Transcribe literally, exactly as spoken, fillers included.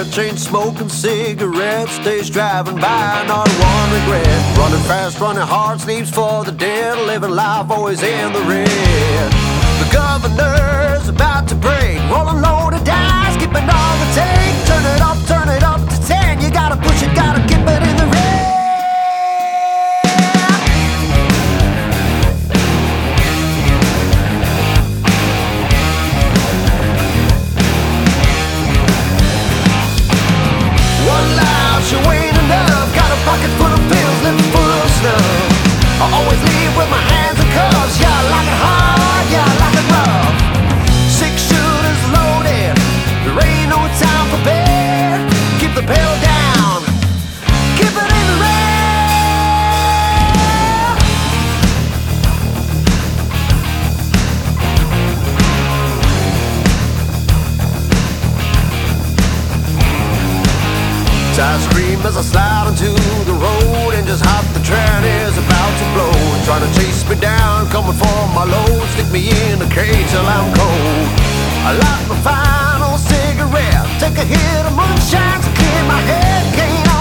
chain smoking cigarettes, days driving by, not one regret. Running fast, running hard, sleeps for the dead, living life always in the red. The governor's about to break, rolling low the dice, keeping all the take. Turn it up, turn it up to ten. You gotta push it, gotta keep it in the red. One loud, she ain't enough. Got a pocket full of pills, living full of snuff. I always leave with my hands in cuffs. Yeah, I like it hard, yeah, I like it rough. Six shooters loaded, there ain't no time for bed. Keep the pedal down, keep it in the red. I scream as I slide onto the road, and just hot the train is about to blow. Trying to chase me down, coming for my load. Stick me in a cage till I'm cold. I light my final cigarette, take a hit of moonshine to clear my head. Can't